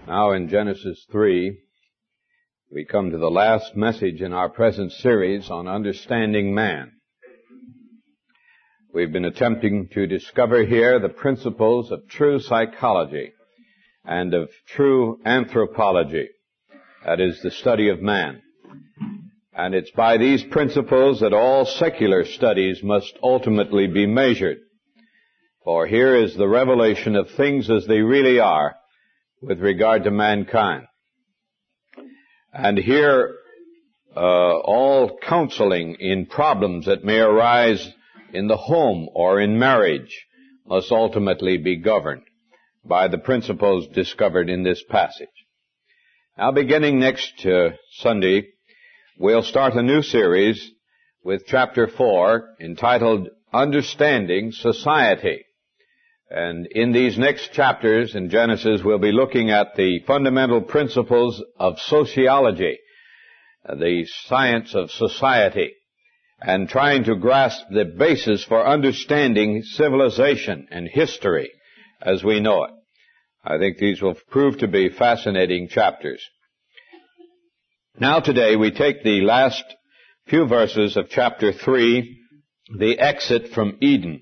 Now in Genesis 3, we come to the last message in our present series on understanding man. We've been attempting to discover here the principles of true psychology and of true anthropology, that is, the study of man. And it's by these principles that all secular studies must ultimately be measured. For here is the revelation of things as they really are with regard to mankind. And here, all counseling in problems that may arise in the home or in marriage must ultimately be governed by the principles discovered in this passage. Now, beginning next Sunday, we'll start a new series with chapter 4 entitled Understanding Society. And in these next chapters in Genesis, we'll be looking at the fundamental principles of sociology, the science of society, and trying to grasp the basis for understanding civilization and history as we know it. I think these will prove to be fascinating chapters. Now today we take the last few verses of chapter 3, the exit from Eden.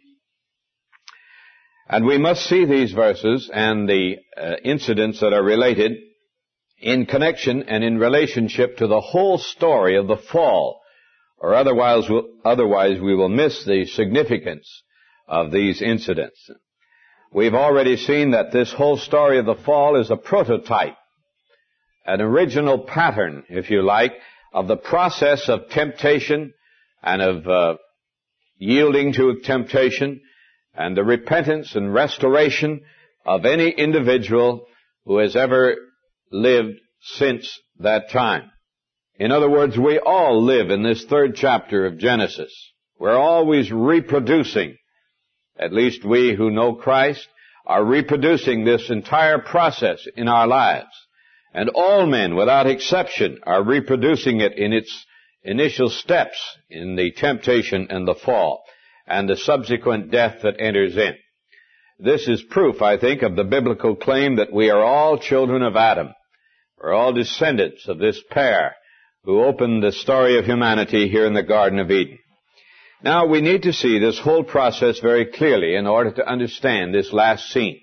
And we must see these verses and the incidents that are related in connection and in relationship to the whole story of the fall, or otherwise we will miss the significance of these incidents. We've already seen that this whole story of the fall is a prototype, an original pattern, if you like, of the process of temptation and of yielding to temptation and the repentance and restoration of any individual who has ever lived since that time. In other words, we all live in this third chapter of Genesis. We're always reproducing. At least we who know Christ are reproducing this entire process in our lives. And all men, without exception, are reproducing it in its initial steps in the temptation and the fall, and the subsequent death that enters in. This is proof, I think, of the biblical claim that we are all children of Adam. We're all descendants of this pair who opened the story of humanity here in the Garden of Eden. Now, we need to see this whole process very clearly in order to understand this last scene.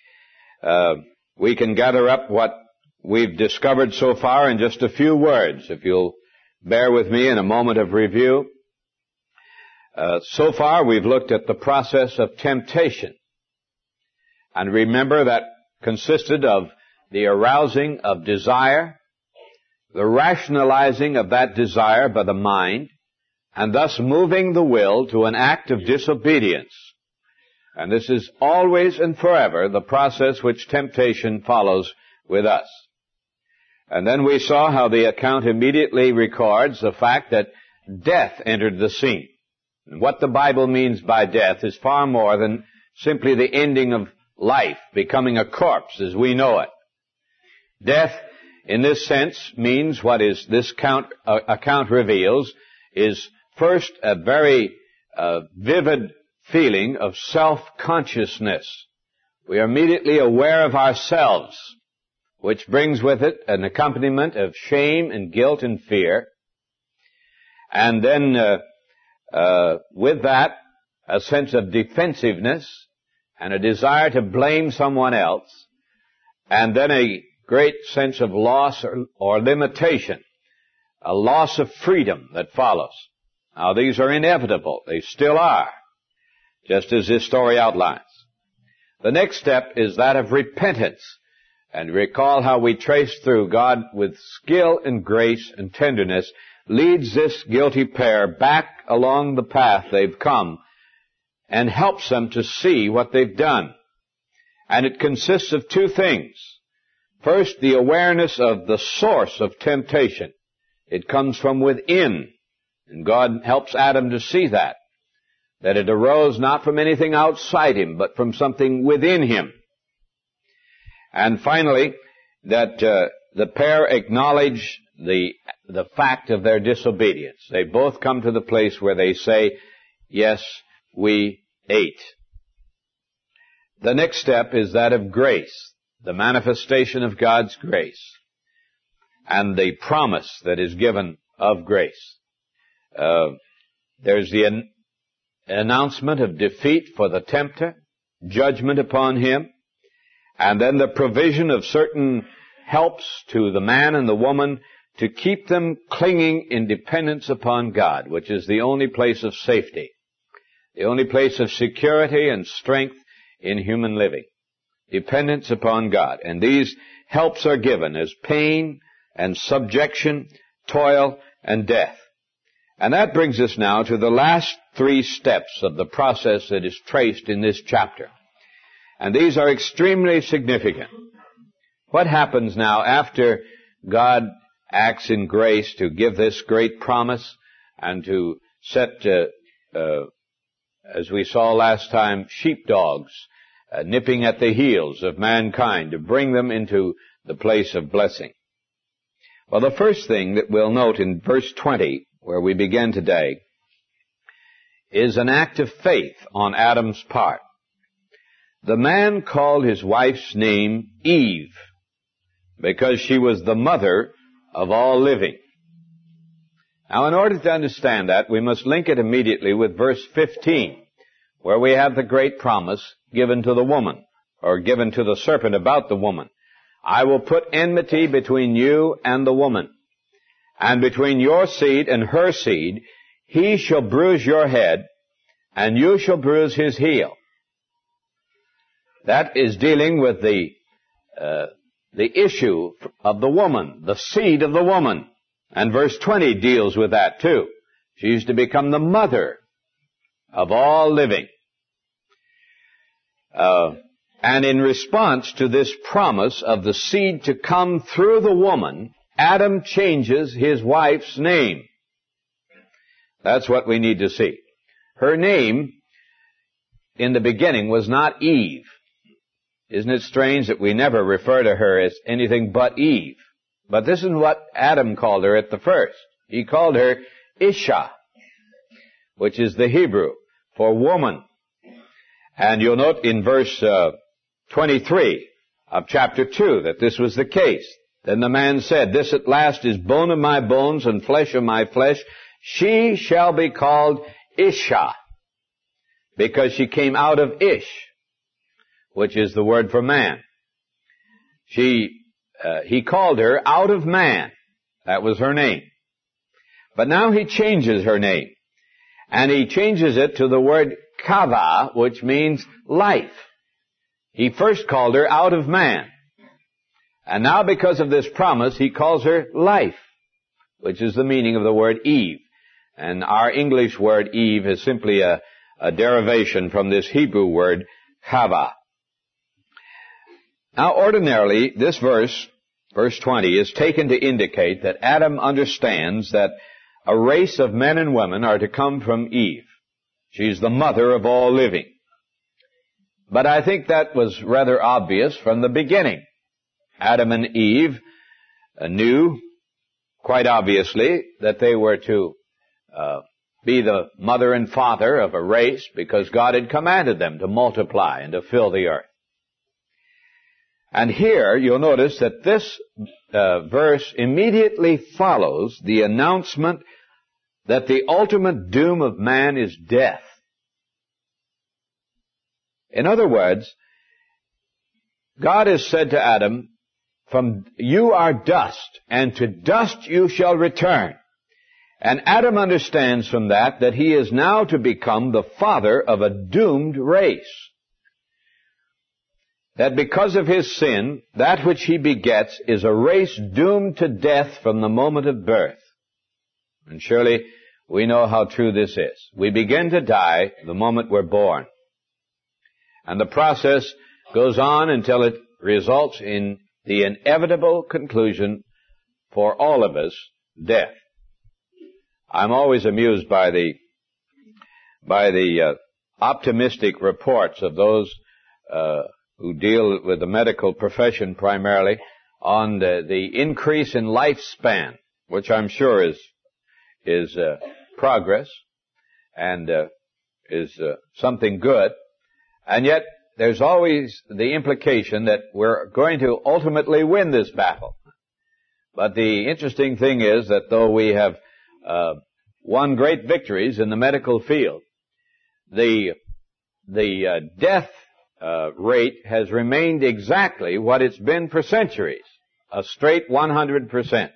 We can gather up what we've discovered so far in just a few words, if you'll bear with me in a moment of review. So far, we've looked at the process of temptation. And remember that consisted of the arousing of desire, the rationalizing of that desire by the mind, and thus moving the will to an act of disobedience. And this is always and forever the process which temptation follows with us. And then we saw how the account immediately records the fact that death entered the scene. And what the Bible means by death is far more than simply the ending of life, becoming a corpse as we know it. Death, in this sense, means what is this account reveals is first a very vivid feeling of self-consciousness. We are immediately aware of ourselves, which brings with it an accompaniment of shame and guilt and fear. And then with that, a sense of defensiveness and a desire to blame someone else, and then a great sense of loss or limitation, a loss of freedom that follows. Now, these are inevitable. They still are, just as this story outlines. The next step is that of repentance. And recall how we trace through God with skill and grace and tenderness leads this guilty pair back along the path they've come and helps them to see what they've done. And it consists of two things. First, the awareness of the source of temptation. It comes from within. And God helps Adam to see that it arose not from anything outside him, but from something within him. And finally, that the pair acknowledge the fact of their disobedience. They both come to the place where they say, yes, we ate. The next step is that of grace. the manifestation of God's grace and the promise that is given of grace. There's the announcement of defeat for the tempter, judgment upon him, and then the provision of certain helps to the man and the woman to keep them clinging in dependence upon God, which is the only place of safety, the only place of security and strength in human living. Dependence upon God. And these helps are given as pain and subjection, toil and death. And that brings us now to the last three steps of the process that is traced in this chapter. And these are extremely significant. What happens now after God acts in grace to give this great promise and to set, as we saw last time, sheepdogs nipping at the heels of mankind to bring them into the place of blessing? Well, the first thing that we'll note in verse 20, where we begin today, is an act of faith on Adam's part. The man called his wife's name Eve, because she was the mother of all living. Now, in order to understand that, we must link it immediately with verse 15, where we have the great promise given to the woman, or given to the serpent about the woman. I will put enmity between you and the woman, and between your seed and her seed. He shall bruise your head, and you shall bruise his heel. That is dealing with the issue of the woman, the seed of the woman. And verse 20 deals with that too. She is to become the mother of all living. And in response to this promise of the seed to come through the woman, Adam changes his wife's name. That's what we need to see. Her name in the beginning was not Eve. Isn't it strange that we never refer to her as anything but Eve? But this is what Adam called her at the first. He called her Isha, which is the Hebrew for woman. And you'll note in verse 23 of chapter 2 that this was the case. Then the man said, this at last is bone of my bones and flesh of my flesh. She shall be called Isha, because she came out of Ish, which is the word for man. He called her out of man. That was her name. But now he changes her name. And he changes it to the word kava, which means life. He first called her out of man. And now because of this promise, he calls her life, which is the meaning of the word Eve. And our English word Eve is simply a derivation from this Hebrew word kava. Now, ordinarily, this verse 20, is taken to indicate that Adam understands that a race of men and women are to come from Eve. She's the mother of all living. But I think that was rather obvious from the beginning. Adam and Eve knew, quite obviously, that they were to be the mother and father of a race because God had commanded them to multiply and to fill the earth. And here you'll notice that this verse immediately follows the announcement that the ultimate doom of man is death. In other words, God has said to Adam, "From you are dust, and to dust you shall return." And Adam understands from that he is now to become the father of a doomed race. That because of his sin, that which he begets is a race doomed to death from the moment of birth. And surely we know how true this is. We begin to die the moment we're born. And the process goes on until it results in the inevitable conclusion for all of us, death. I'm always amused by the optimistic reports of those who deal with the medical profession primarily on the increase in lifespan, which I'm sure is progress and is something good. And yet there's always the implication that we're going to ultimately win this battle. But the interesting thing is that though we have won great victories in the medical field, the death rate has remained exactly what it's been for centuries, a straight 100%.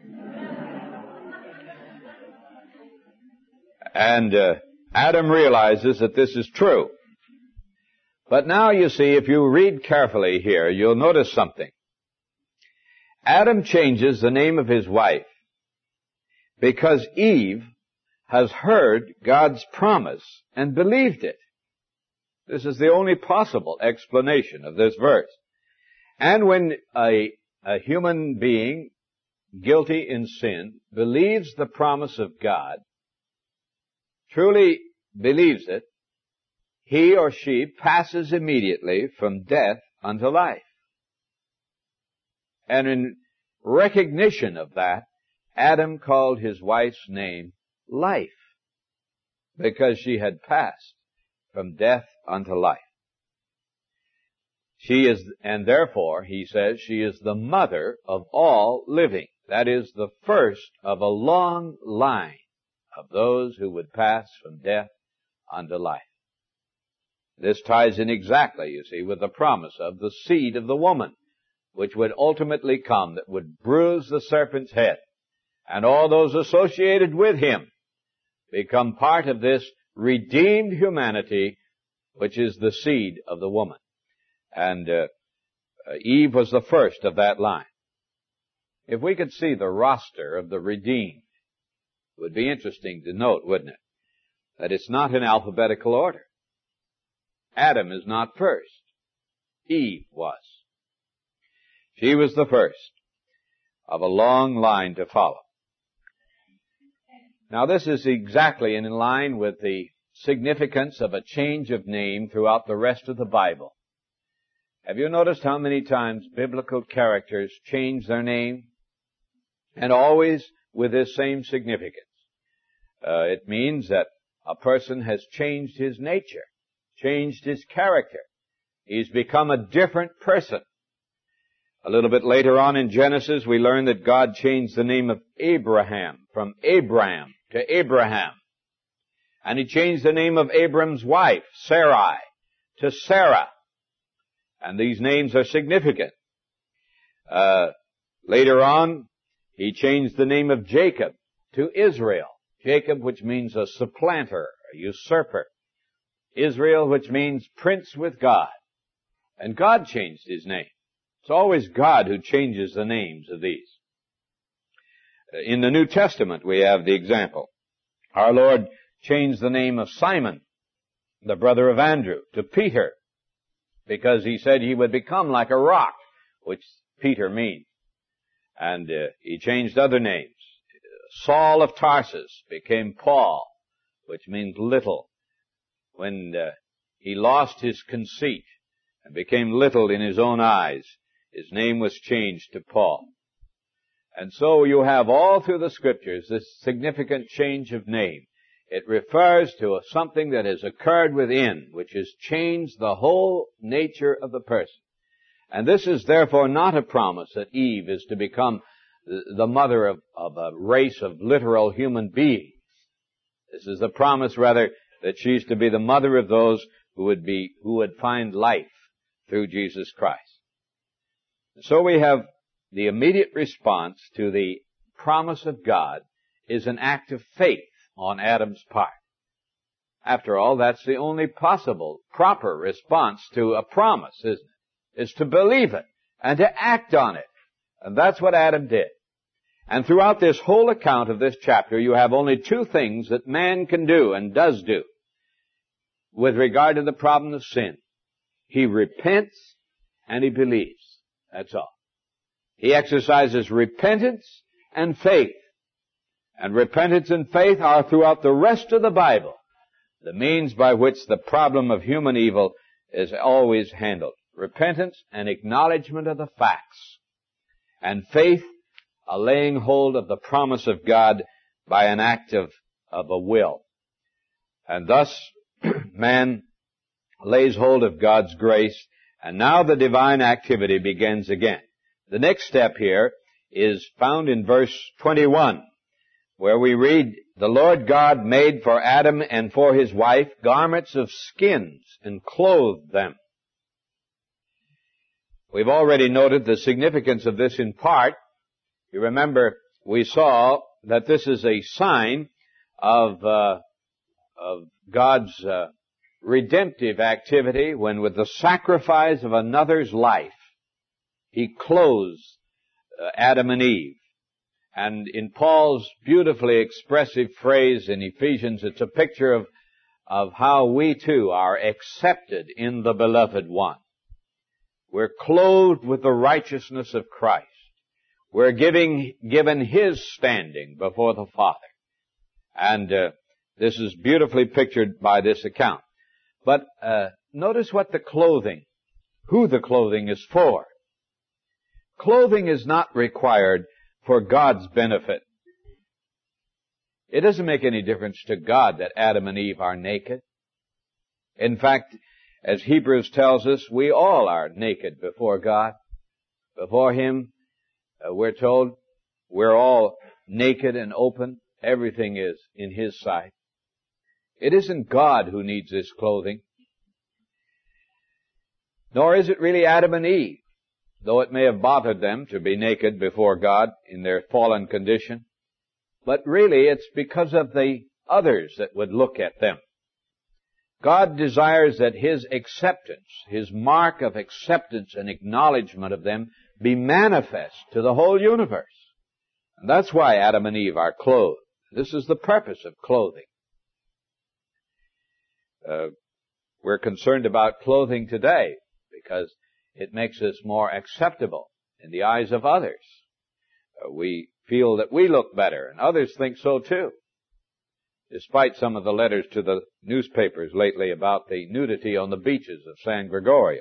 And Adam realizes that this is true. But now you see, if you read carefully here, you'll notice something. Adam changes the name of his wife because Eve has heard God's promise and believed it. This is the only possible explanation of this verse. And when a human being guilty in sin believes the promise of God, truly believes it, he or she passes immediately from death unto life. And in recognition of that, Adam called his wife's name Life, because she had passed from death unto life. She is, and therefore, he says, she is the mother of all living. That is the first of a long line of those who would pass from death unto life. This ties in exactly, you see, with the promise of the seed of the woman, which would ultimately come, that would bruise the serpent's head, and all those associated with him become part of this redeemed humanity, which is the seed of the woman. And Eve was the first of that line. If we could see the roster of the redeemed, it would be interesting to note, wouldn't it, that it's not in alphabetical order. Adam is not first. Eve was. She was the first of a long line to follow. Now this is exactly in line with the significance of a change of name throughout the rest of the Bible. Have you noticed how many times biblical characters change their name? And always with this same significance. It means that a person has changed his nature, changed his character. He's become a different person. A little bit later on in Genesis, we learn that God changed the name of Abraham from Abram to Abraham. And he changed the name of Abram's wife, Sarai, to Sarah. And these names are significant. Later on, he changed the name of Jacob to Israel. Jacob, which means a supplanter, a usurper. Israel, which means prince with God. And God changed his name. It's always God who changes the names of these. In the New Testament, we have the example. Our Lord changed the name of Simon, the brother of Andrew, to Peter, because he said he would become like a rock, which Peter means. And he changed other names. Saul of Tarsus became Paul, which means little. When he lost his conceit and became little in his own eyes, his name was changed to Paul. And so you have all through the Scriptures this significant change of name. It refers to something that has occurred within, which has changed the whole nature of the person. And this is therefore not a promise that Eve is to become the mother of a race of literal human beings. This is the promise, rather, that she's to be the mother of those who would find life through Jesus Christ. So we have the immediate response to the promise of God is an act of faith on Adam's part. After all, that's the only possible, proper response to a promise, isn't it? Is to believe it and to act on it. And that's what Adam did. And throughout this whole account of this chapter, you have only two things that man can do and does do with regard to the problem of sin. He repents and he believes. That's all. He exercises repentance and faith. And repentance and faith are throughout the rest of the Bible the means by which the problem of human evil is always handled. Repentance and acknowledgement of the facts. And faith, a laying hold of the promise of God by an act of a will. And thus, man lays hold of God's grace, and now the divine activity begins again. The next step here is found in verse 21, where we read, "The Lord God made for Adam and for his wife garments of skins and clothed them." We've already noted the significance of this in part. You remember we saw that this is a sign of God's redemptive activity when with the sacrifice of another's life, He clothes Adam and Eve. And in Paul's beautifully expressive phrase in Ephesians, it's a picture of how we too are accepted in the Beloved One. We're clothed with the righteousness of Christ. We're given His standing before the Father. And this is beautifully pictured by this account. But notice who the clothing is for. Clothing is not required for God's benefit. It doesn't make any difference to God that Adam and Eve are naked. In fact, as Hebrews tells us, we all are naked before God. Before Him, we're told, we're all naked and open. Everything is in His sight. It isn't God who needs this clothing. Nor is it really Adam and Eve, though it may have bothered them to be naked before God in their fallen condition. But really it's because of the others that would look at them. God desires that His acceptance, His mark of acceptance and acknowledgement of them be manifest to the whole universe. And that's why Adam and Eve are clothed. This is the purpose of clothing. We're concerned about clothing today because it makes us more acceptable in the eyes of others. We feel that we look better, and others think so too. Despite some of the letters to the newspapers lately about the nudity on the beaches of San Gregorio.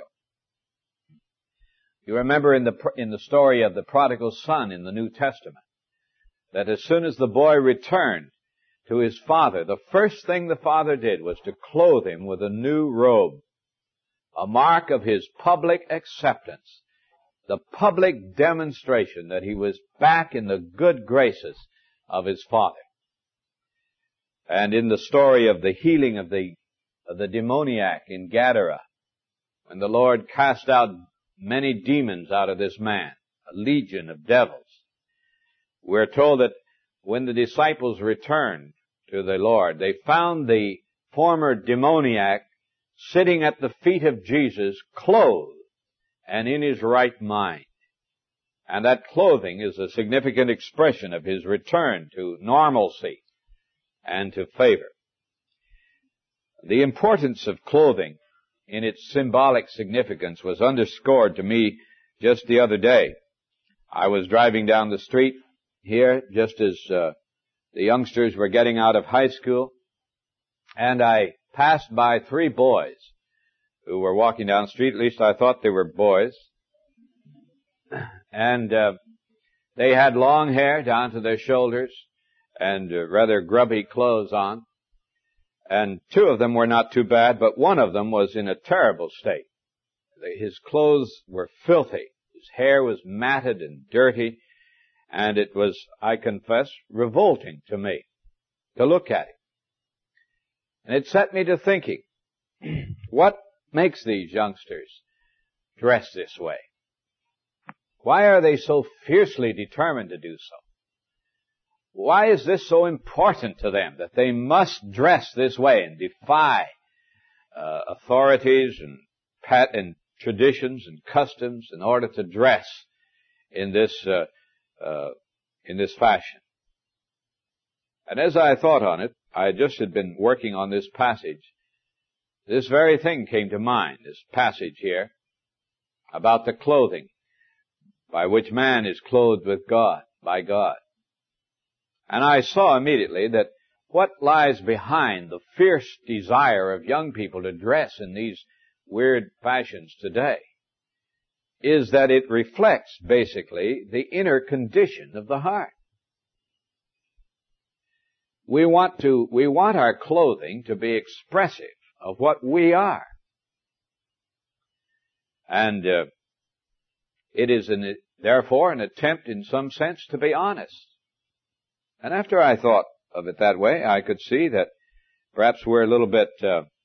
You remember in the story of the prodigal son in the New Testament, that as soon as the boy returned to his father, the first thing the father did was to clothe him with a new robe, a mark of his public acceptance, the public demonstration that he was back in the good graces of his father. And in the story of the healing of the demoniac in Gadara, when the Lord cast out many demons out of this man, a legion of devils, we're told that when the disciples returned to the Lord, they found the former demoniac sitting at the feet of Jesus, clothed and in his right mind. And that clothing is a significant expression of his return to normalcy and to favor. The importance of clothing in its symbolic significance was underscored to me just the other day. I was driving down the street here just as the youngsters were getting out of high school, and I passed by 3 boys who were walking down the street. At least I thought they were boys. And they had long hair down to their shoulders and rather grubby clothes on. And 2 of them were not too bad, but one of them was in a terrible state. His clothes were filthy. His hair was matted and dirty. And it was, I confess, revolting to me to look at it. And it set me to thinking, what makes these youngsters dress this way? Why are they so fiercely determined to do so? Why is this so important to them that they must dress this way and defy authorities and traditions and customs in order to dress in this fashion? And as I thought on it, I just had been working on this passage. This very thing came to mind, this passage here, about the clothing by which man is clothed with God, by God. And I saw immediately that what lies behind the fierce desire of young people to dress in these weird fashions today is that it reflects, basically, the inner condition of the heart. We want our clothing to be expressive of what we are. And it is therefore an attempt in some sense to be honest. And after I thought of it that way, I could see that perhaps we're a little bit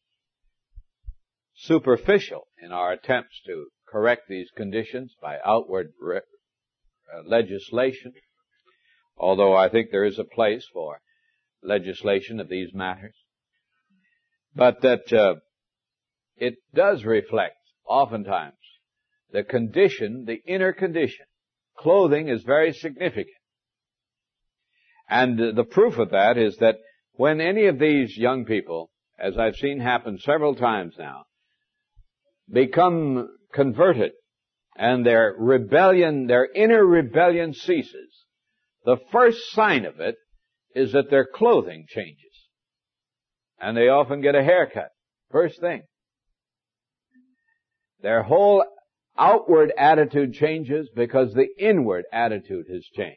superficial in our attempts to correct these conditions by outward legislation, although I think there is a place for legislation of these matters. But that it does reflect, oftentimes, the condition, the inner condition. Clothing is very significant. And the proof of that is that when any of these young people, as I've seen happen several times now, become converted and their rebellion, their inner rebellion ceases, the first sign of it is that their clothing changes. And they often get a haircut. First thing. Their whole outward attitude changes because the inward attitude has changed.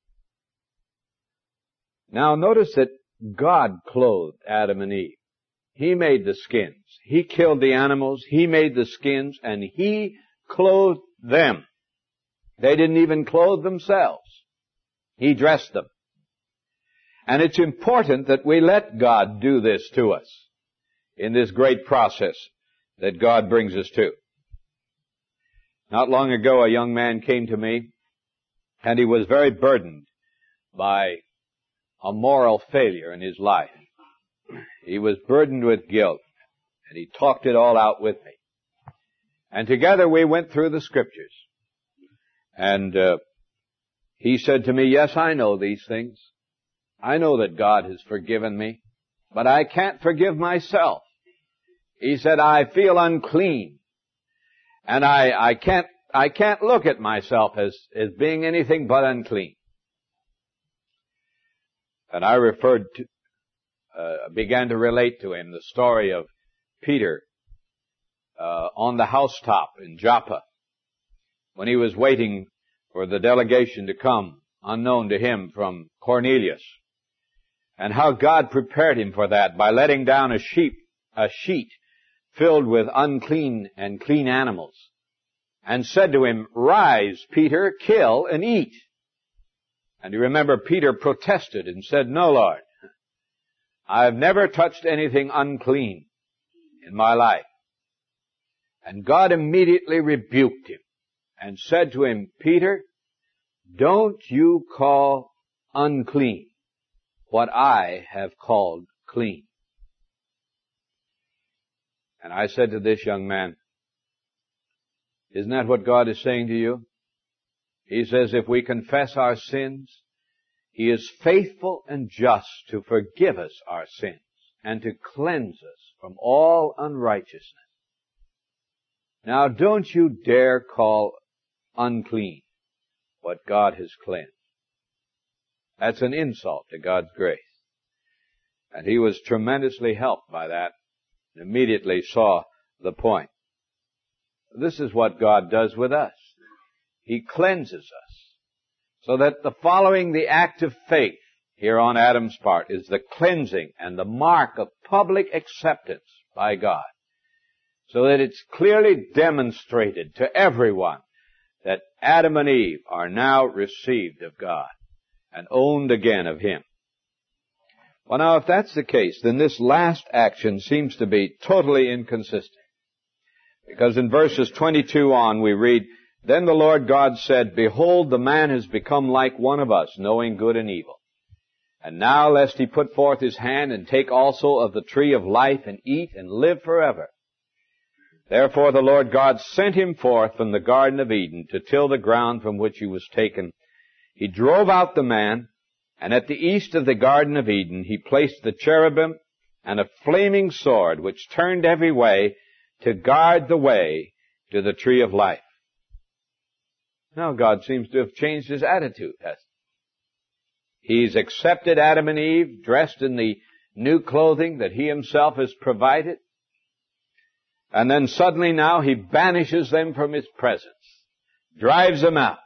Now notice that God clothed Adam and Eve. He made the skins. He killed the animals. He made the skins, and He clothed them. They didn't even clothe themselves. He dressed them. And it's important that we let God do this to us in this great process that God brings us to. Not long ago, a young man came to me, and he was very burdened by a moral failure in his life. He was burdened with guilt, and he talked it all out with me. And together we went through the Scriptures. And he said to me, "Yes, I know these things. I know that God has forgiven me, but I can't forgive myself." He said, "I feel unclean, and I can't look at myself as being anything but unclean." And I began to relate to him the story of Peter on the housetop in Joppa when he was waiting for the delegation to come, unknown to him, from Cornelius, and how God prepared him for that by letting down a sheet filled with unclean and clean animals, and said to him, "Rise, Peter, kill and eat." And you remember Peter protested and said, "No, Lord, I've never touched anything unclean in my life." And God immediately rebuked him and said to him, "Peter, don't you call unclean what I have called clean." And I said to this young man, "Isn't that what God is saying to you?" He says, if we confess our sins, He is faithful and just to forgive us our sins and to cleanse us from all unrighteousness. Now don't you dare call unclean what God has cleansed. That's an insult to God's grace. And he was tremendously helped by that and immediately saw the point. This is what God does with us. He cleanses us so that following the act of faith here on Adam's part is the cleansing and the mark of public acceptance by God, so that it's clearly demonstrated to everyone that Adam and Eve are now received of God and owned again of Him. Well, now, if that's the case, then this last action seems to be totally inconsistent. Because in verses 22 on we read, "Then the Lord God said, Behold, the man has become like one of us, knowing good and evil. And now lest he put forth his hand and take also of the tree of life and eat and live forever. Therefore the Lord God sent him forth from the Garden of Eden to till the ground from which he was taken. He drove out the man, and at the east of the Garden of Eden he placed the cherubim and a flaming sword which turned every way to guard the way to the tree of life." Now God seems to have changed His attitude, hasn't He? He's accepted Adam and Eve dressed in the new clothing that He Himself has provided. And then suddenly now He banishes them from His presence, drives them out,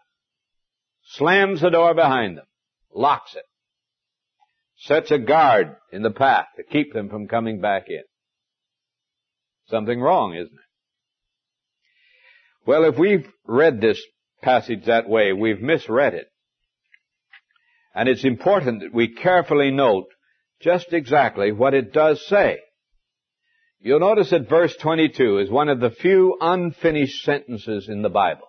slams the door behind them, locks it, sets a guard in the path to keep them from coming back in. Something wrong, isn't it? Well, if we've read this passage that way, we've misread it. And it's important that we carefully note just exactly what it does say. You'll notice that verse 22 is one of the few unfinished sentences in the Bible.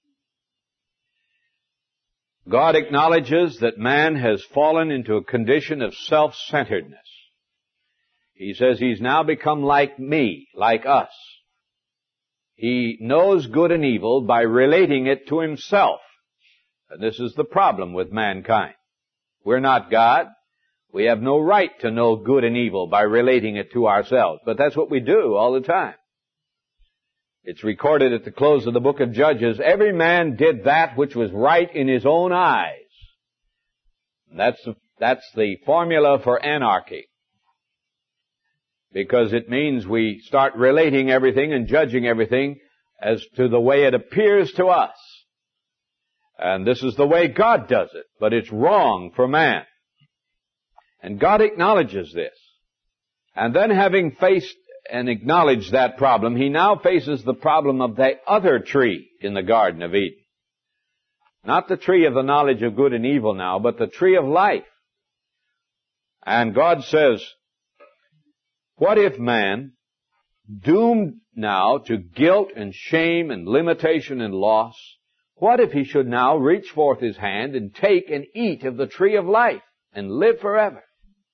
God acknowledges that man has fallen into a condition of self-centeredness. He says he's now become like me, like us. He knows good and evil by relating it to himself. And this is the problem with mankind. We're not God. We have no right to know good and evil by relating it to ourselves. But that's what we do all the time. It's recorded at the close of the book of Judges, every man did that which was right in his own eyes. That's the formula for anarchy. Because it means we start relating everything and judging everything as to the way it appears to us. And this is the way God does it, but it's wrong for man. And God acknowledges this. And then having faced and acknowledged that problem, he now faces the problem of the other tree in the Garden of Eden. Not the tree of the knowledge of good and evil now, but the tree of life. And God says, what if man, doomed now to guilt and shame and limitation and loss, what if he should now reach forth his hand and take and eat of the tree of life and live forever?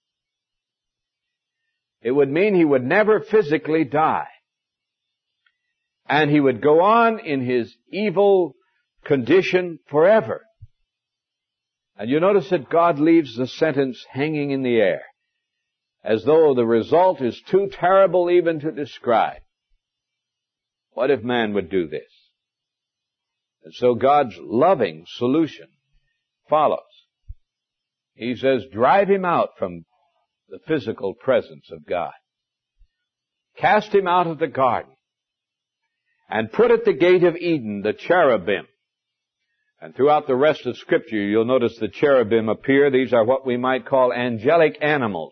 It would mean he would never physically die. And he would go on in his evil condition forever. And you notice that God leaves the sentence hanging in the air, as though the result is too terrible even to describe. What if man would do this? And so God's loving solution follows. He says, drive him out from the physical presence of God. Cast him out of the garden. And put at the gate of Eden the cherubim. And throughout the rest of Scripture, you'll notice the cherubim appear. These are what we might call angelic animals,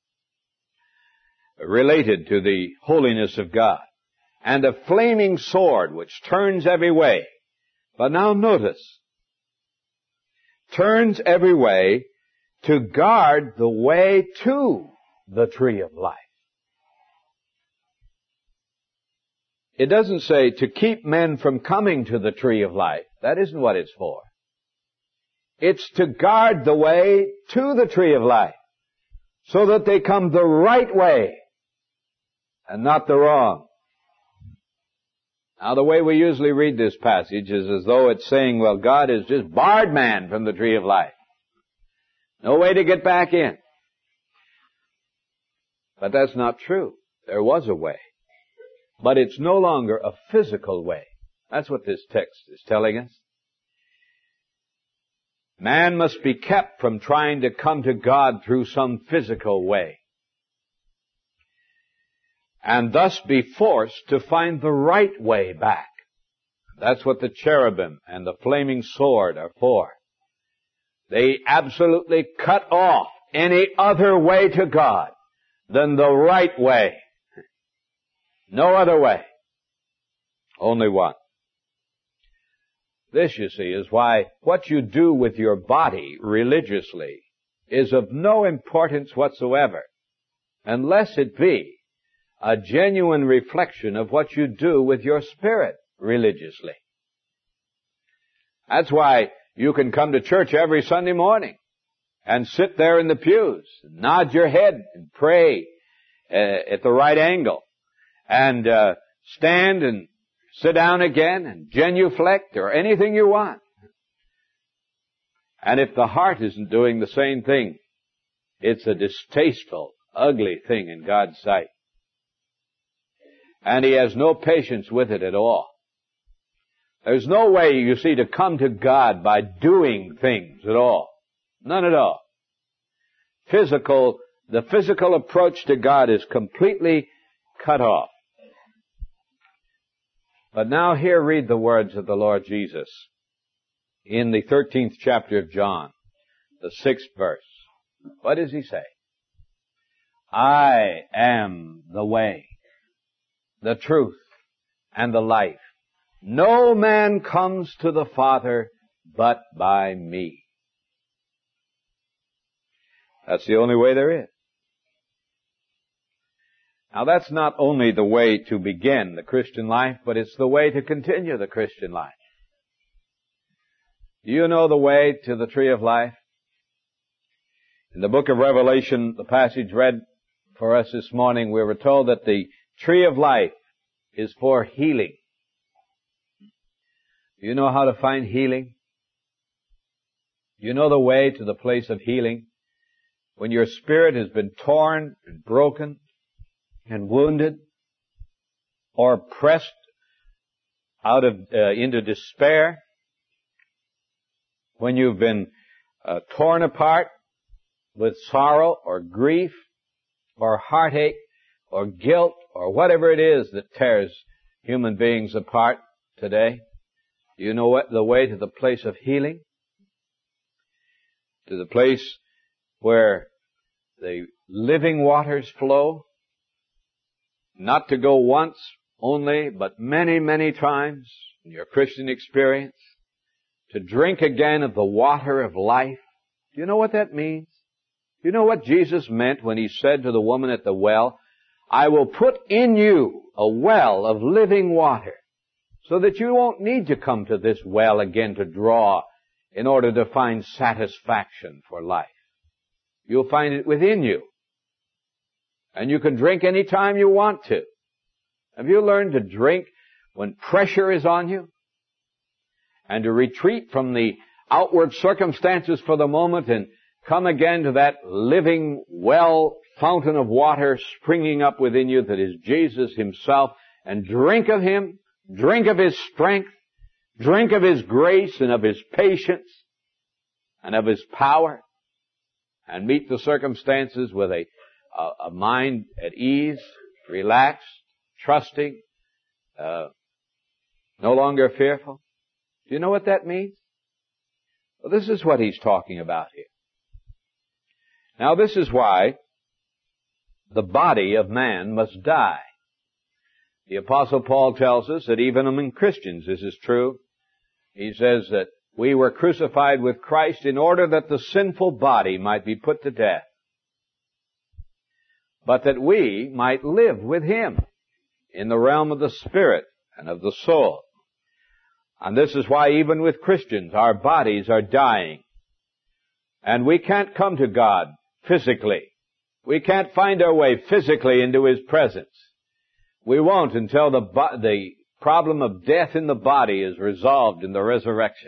related to the holiness of God. And a flaming sword which turns every way. But now notice, turns every way to guard the way to the tree of life. It doesn't say to keep men from coming to the tree of life. That isn't what it's for. It's to guard the way to the tree of life so that they come the right way and not the wrong. Now, the way we usually read this passage is as though it's saying, well, God has just barred man from the tree of life. No way to get back in. But that's not true. There was a way. But it's no longer a physical way. That's what this text is telling us. Man must be kept from trying to come to God through some physical way, and thus be forced to find the right way back. That's what the cherubim and the flaming sword are for. They absolutely cut off any other way to God than the right way. No other way. Only one. This, you see, is why what you do with your body religiously is of no importance whatsoever, unless it be a genuine reflection of what you do with your spirit religiously. That's why you can come to church every Sunday morning and sit there in the pews, nod your head and pray at the right angle, and stand and sit down again and genuflect or anything you want. And if the heart isn't doing the same thing, it's a distasteful, ugly thing in God's sight. And He has no patience with it at all. There's no way, you see, to come to God by doing things at all. None at all. The physical approach to God is completely cut off. But now here read the words of the Lord Jesus in the 13th chapter of John, the 6th verse. What does He say? I am the way, the truth, and the life. No man comes to the Father but by me. That's the only way there is. Now that's not only the way to begin the Christian life, but it's the way to continue the Christian life. Do you know the way to the tree of life? In the book of Revelation, the passage read for us this morning, we were told that the tree of life is for healing. Do you know how to find healing? Do you know the way to the place of healing? When your spirit has been torn and broken and wounded, or pressed out of into despair, when you've been torn apart with sorrow or grief or heartache or guilt or whatever it is that tears human beings apart today, do you know what the way to the place of healing? To the place where the living waters flow, not to go once only, but many, many times in your Christian experience, to drink again of the water of life. Do you know what that means? Do you know what Jesus meant when He said to the woman at the well, I will put in you a well of living water, so that you won't need to come to this well again to draw in order to find satisfaction for life. You'll find it within you. And you can drink any time you want to. Have you learned to drink when pressure is on you? And to retreat from the outward circumstances for the moment and come again to that living well fountain of water springing up within you that is Jesus Himself, and drink of Him, drink of His strength, drink of His grace and of His patience and of His power, and meet the circumstances with a mind at ease, relaxed, trusting, no longer fearful. Do you know what that means? Well, this is what he's talking about here. Now, this is why the body of man must die. The Apostle Paul tells us that even among Christians this is true. He says that we were crucified with Christ in order that the sinful body might be put to death, but that we might live with Him in the realm of the Spirit and of the soul. And this is why even with Christians, our bodies are dying. And we can't come to God physically. We can't find our way physically into His presence. We won't until the problem of death in the body is resolved in the resurrection.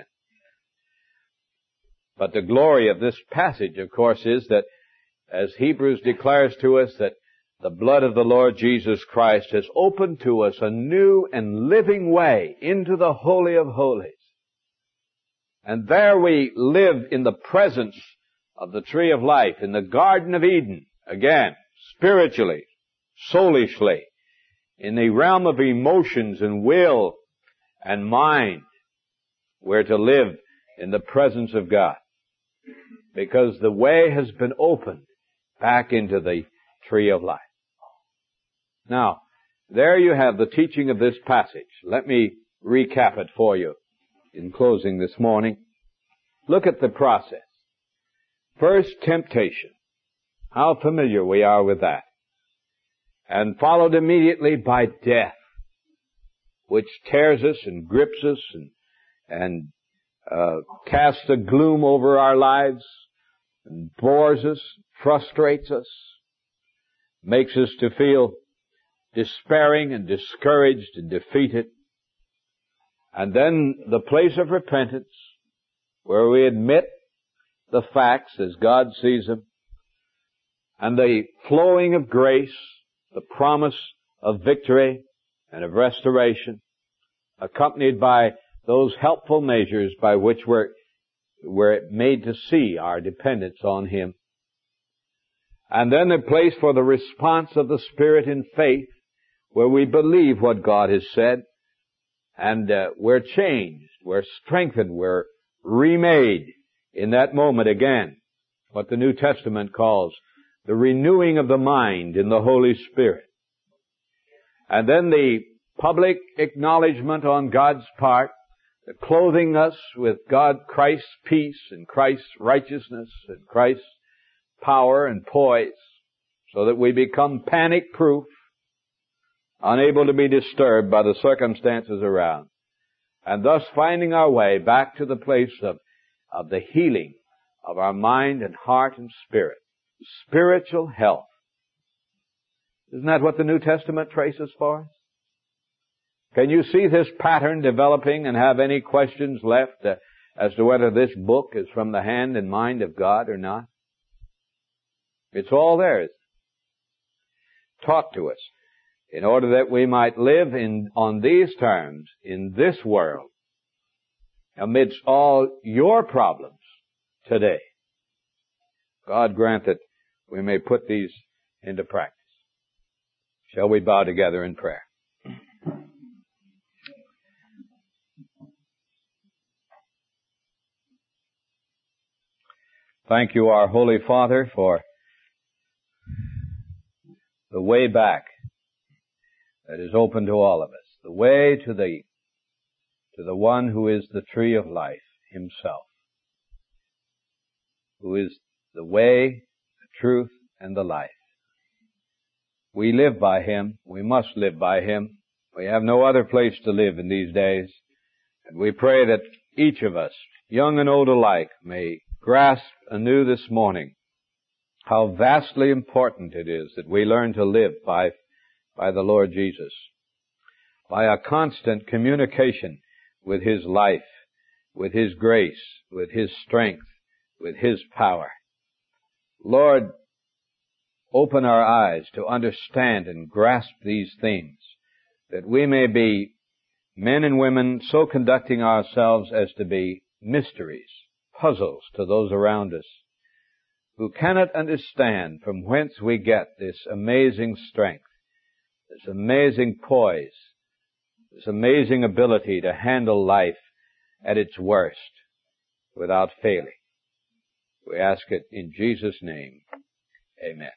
But the glory of this passage, of course, is that, as Hebrews declares to us, that the blood of the Lord Jesus Christ has opened to us a new and living way into the Holy of Holies. And there we live in the presence of the tree of life, in the Garden of Eden, again, spiritually, soulishly, in the realm of emotions and will and mind. We're to live in the presence of God, because the way has been opened back into the tree of life. Now, there you have the teaching of this passage. Let me recap it for you in closing this morning. Look at the process. First, temptation. How familiar we are with that. And followed immediately by death, which tears us and grips us and casts a gloom over our lives and bores us, frustrates us, makes us to feel despairing and discouraged and defeated. And then the place of repentance, where we admit the facts as God sees them, and the flowing of grace, the promise of victory and of restoration, accompanied by those helpful measures by which we're made to see our dependence on Him. And then a place for the response of the Spirit in faith, where we believe what God has said, and we're changed, we're strengthened, we're remade in that moment again, what the New Testament calls the renewing of the mind in the Holy Spirit. And then the public acknowledgement on God's part, the clothing us with Christ's peace and Christ's righteousness and Christ's power and poise, so that we become panic-proof, unable to be disturbed by the circumstances around, and thus finding our way back to the place of the healing of our mind and heart and spirit. Spiritual health. Isn't that what the New Testament traces for us? Can you see this pattern developing and have any questions left as to whether this book is from the hand and mind of God or not? It's all there. Taught to us in order that we might live on these terms in this world amidst all your problems today. God grant that we may put these into practice. Shall we bow together in prayer? Thank you, our Holy Father, for the way back that is open to all of us. The way to the one who is the tree of life himself, who is the way, the truth, and the life. We live by him. We must live by him. We have no other place to live in these days. And we pray that each of us, young and old alike, may grasp anew this morning how vastly important it is that we learn to live by the Lord Jesus, by a constant communication with his life, with his grace, with his strength, with his power. Lord, open our eyes to understand and grasp these things, that we may be men and women so conducting ourselves as to be mysteries, puzzles to those around us, who cannot understand from whence we get this amazing strength, this amazing poise, this amazing ability to handle life at its worst without failing. We ask it in Jesus' name. Amen.